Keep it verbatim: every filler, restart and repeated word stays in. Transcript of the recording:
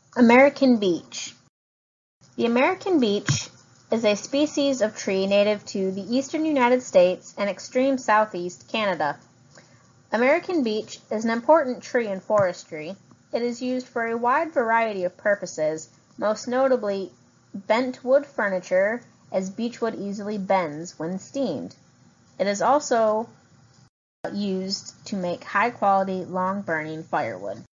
American beech. The American beech is a species of tree native to the eastern United States and extreme southeast Canada. American beech is an important tree in forestry. It is used for a wide variety of purposes, most notably bent wood furniture, as beechwood easily bends when steamed. It is also used to make high-quality, long-burning firewood.